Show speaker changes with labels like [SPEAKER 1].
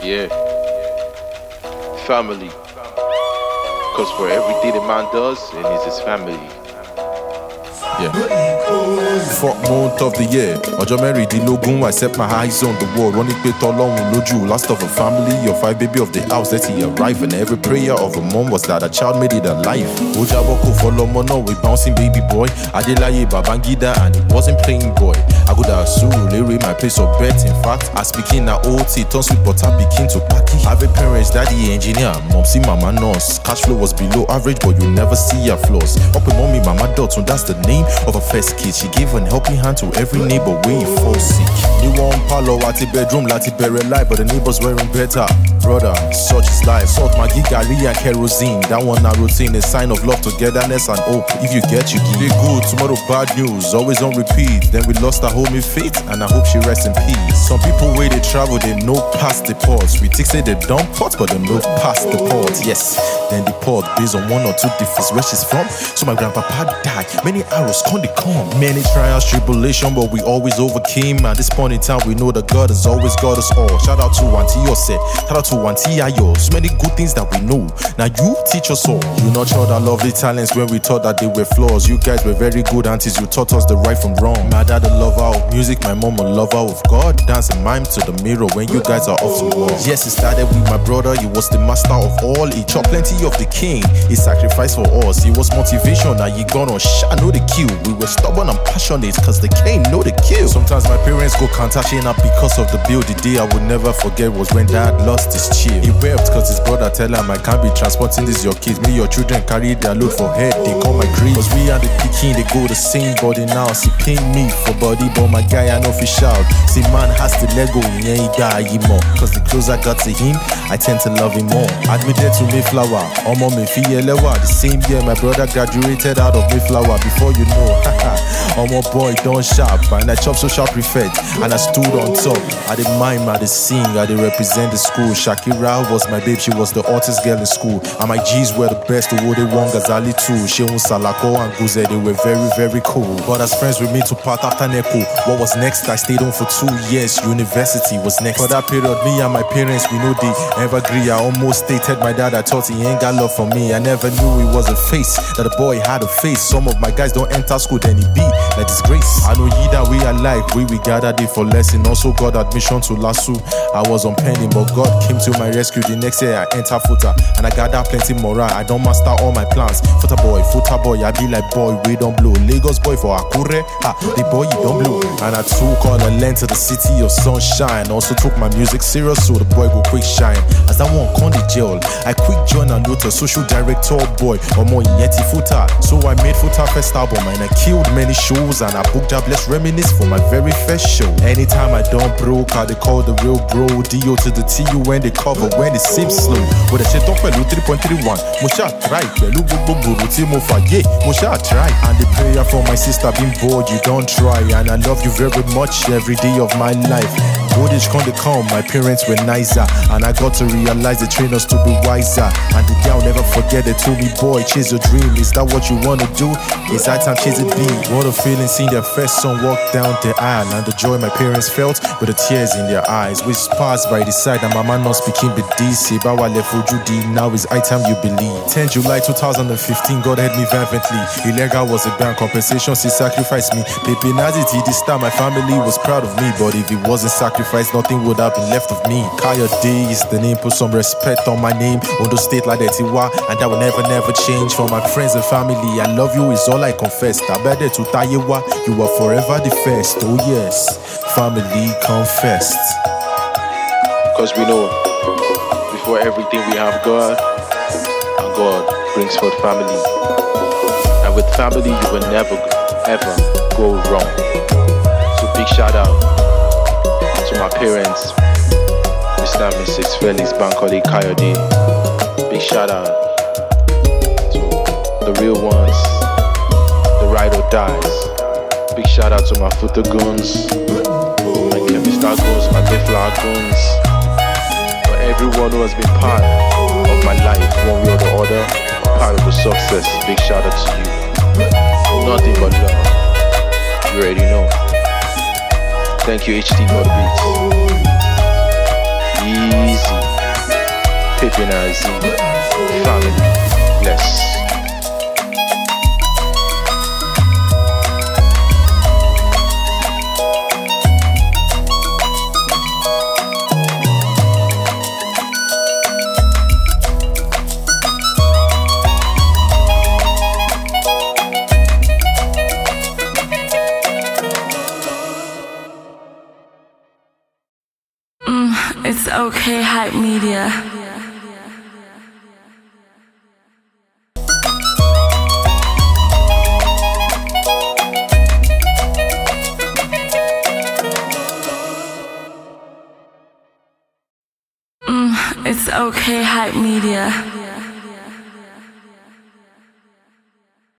[SPEAKER 1] Yeah. Family. Because for everything a man does, it is his family.
[SPEAKER 2] Yeah. 4th month of the year. Ọjọ́ mẹ́rìndínlógún, I set my eyes on the world. Wọ́n ní pé tọ́lọ́run lójú. Last of a family, your 5 baby of the house, let he arrive. And every prayer of a mom was that a child made it alive. Ó jábọ́ kó fọlọ́mọ náà with bouncing baby boy. Adéláyé Babangida and it wasn't playing boy. Agoda Surulere, my place of birth. In fact, as pikin na OT, turn sweet butter pikin to paki. Having parents, daddy engineer, mom see mama nurse. Cash flow was below average, but you never see her flaws. Up with mommy, mama Dotun, that's the name of a first kid. She gave an helping hand to every neighbor when he fall sick. New one palo at the bedroom, lati bury life, but the neighbors wearing better. Brother, such is life. Salt, Maggi, Gary, and kerosene. That one a routine, a sign of love, togetherness, and hope. If you get, you give. Today good, tomorrow bad news, always on repeat. Then we lost our homie Faith, and I hope she rests in peace. Some people where they travel, they know past the ports. We think say they don't port, but they know past the port. Yes, then the port based on 1 or 2 difference where she's from. So my grandpapa died. Many arrows can't come. Many trials, tribulation, but we always overcame. At this point in time, we know that God has always got us all. Shout out to Auntie Yose, shout out to Auntie Ayo. So many good things that we know. Now you teach us all. You nurtured our lovely talents when we thought that they were flaws. You guys were very good aunties. You taught us the right from wrong. My dad a lover of music, my mom a lover of God. Dance and mime to the mirror when you guys are off to war. Yes, it started with my brother. He was the master of all. He chopped plenty of the king. He sacrificed for us. He was motivation. Now he gone on shot, know the kill. We were stubborn and passionate cause they can't know the kill. Sometimes my parents go counter-chain up because of the bill. The day I would never forget was when dad lost his chill. He wept cause his brother tell him I can't be transporting this your kids. Me your children carry their load for head. They call my grief. Cause we are the picking, they go the same body now. See pain me for body, but my guy I know fi shout. See man has to let go, he ain't got him more. Cause the closer I got to him, I tend to love him more. Admitted to Mayflower, Omo Mefiyelewa. The same year my brother graduated out of Mayflower. Before you know, Omo boy don't sharp. And I chop so sharp prefect. And I stood on top. I did mime, I did sing, I did represent the school. Shakira was my babe, she was the hottest girl in school. And my G's were the best, Owode Wong, Gazali too. Sheun Salako and Guze, they were very, very cool. But as friends with me to part after Nepo. What was next? I stayed on for 2 years. University was next. For that period, me and my parents, we know they ever agree. I almost stated my dad, I thought he ain't got love for me. I never knew he was a face, that a boy had a face. Some of my guys don't enter school, then he be like disgrace. I know ye that we are like, we gathered it for lesson. Also got admission to LASU. I was on pending, but God came to my rescue. The next year I enter footer, and I gathered plenty morale. I don't master all my plans. Footer boy, I be like boy, we don't blow. Lagos boy for Akure, the boy you don't blow. And I took all the land to the city of sunshine. Also took my music serious, so the boy go quick shine. As that one con the jail, I quick join and note a social director boy, or more yeti footer. So I made footer first album, and I killed many shows, and I booked up Let's Reminisce for my very first show. Anytime I don't broke, I they call the real bro. D.O. to the T.U. when they cover, when it seems slow. But the shit don't pelu 3.31. Mosha try, pelu bubu mo faye. Mosha try. And the prayer for my sister being bored, you don't try. And I love you very much every day of my life. Old age come to come, my parents were nicer. And I got to realize they train us to be wiser. And the day I'll never forget, they told me, boy, chase your dream. Is that what you wanna do? Is that time chase it be? What a feeling seeing their first son walk down the aisle. And the joy my parents felt with the tears in their eyes. Which passed by the side and mama not speaking but DC. Bawa left Judy, now is item you believe. 10 July 2015, God had me fervently. Illegal was a ban compensation, she sacrificed me. Baby Naziti, this time my family was proud of me. But if it wasn't sacrificed, nothing would have been left of me. Kaya Day is the name, put some respect on my name. Ondo State like that Tiwa, and that will never change. For my friends and family, I love you is all I confess. Tabede to Tayewa, you are forever the first. Oh yes, family confessed.
[SPEAKER 1] Because we know, before everything we have God, and God brings forth family. And with family, you will never, ever go wrong. So big shout out to my parents, Mr. and Mrs. Felix Bankole Kayode. Big shout out to the real ones, the ride or dies. Big shout out to my Footer Goons, my Kemistar Goons, my Mayflower Goons. For everyone who has been part of my life, one way or the other, part of the success. Big shout out to you. Nothing but love. You already know. Thank you, HD for the beats. Easy. Kevin and Z. Family. Bless.
[SPEAKER 3] It's okay, Hype Media. It's okay, Hype Media.